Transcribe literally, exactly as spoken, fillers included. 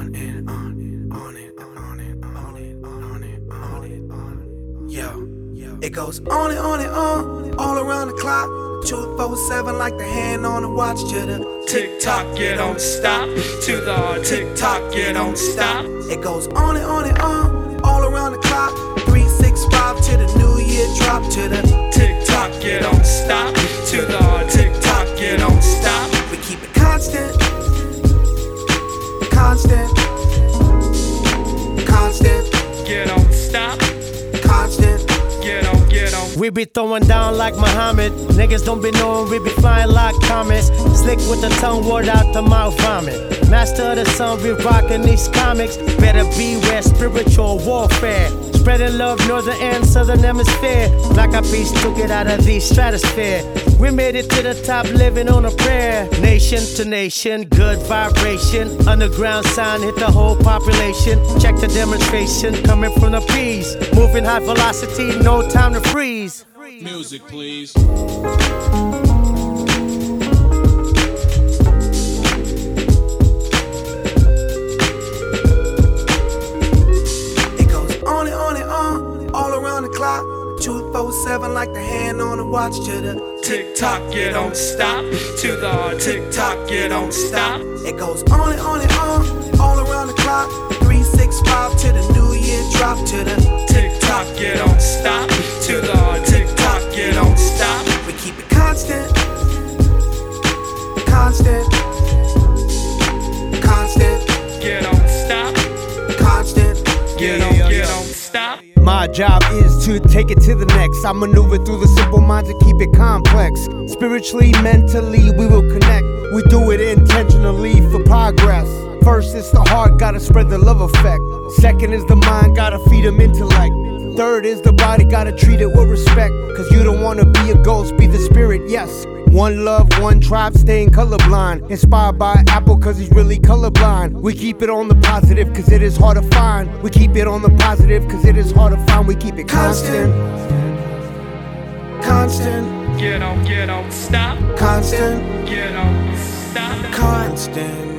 on and on, on it, on it, on it, on it, on it, on it. Yo, it goes on and on and on, all around the clock. two four seven like the hand on the watch to the tick tock, you don't stop. To the tick tock, you don't stop. It goes on and on and on, all around the clock. three six five to the new year drop to the tick tock, you don't stop. To the tick tock, you don't stop. We keep it constant, constant, constant. You don't stop. Constant. Get on, get on. We be throwing down like Muhammad. Niggas don't be knowing we be flying like comets. Slick with the tongue, word out the mouth vomit. Master of the sun, we rockin' these comics. Better beware spiritual warfare. Spreading love, northern and southern hemisphere. Like a piece took it out of the stratosphere. We made it to the top, living on a prayer. Nation to nation, good vibration. Underground sound hit the whole population. Check the demonstration coming from the P's. Moving high velocity, no time to freeze. Music, please. two four seven like the hand on the watch to the tick tock, you don't stop. To the tick tock, you don't stop. It goes on and on and on, all around the clock. three six five to the new year drop to the tick tock, you don't stop. To the tick tock, you don't stop. We keep it constant, constant, constant. You don't stop. Constant. You don't, you don't stop. My job is to take it to the next. I maneuver through the simple mind to keep it complex. Spiritually, mentally, we will connect. We do it intentionally for progress. First, it's the heart, gotta spread the love effect. Second is the mind, gotta feed them intellect. Third is the body, gotta treat it with respect. Cause you don't wanna be a ghost, be the spirit, yes. One love, one tribe, staying colorblind. Inspired by Apple cause he's really colorblind. We keep it on the positive cause it is hard to find. We keep it on the positive cause it is hard to find. We keep it constant. Constant. Get on, get on, stop. Constant. Get on, stop. Constant.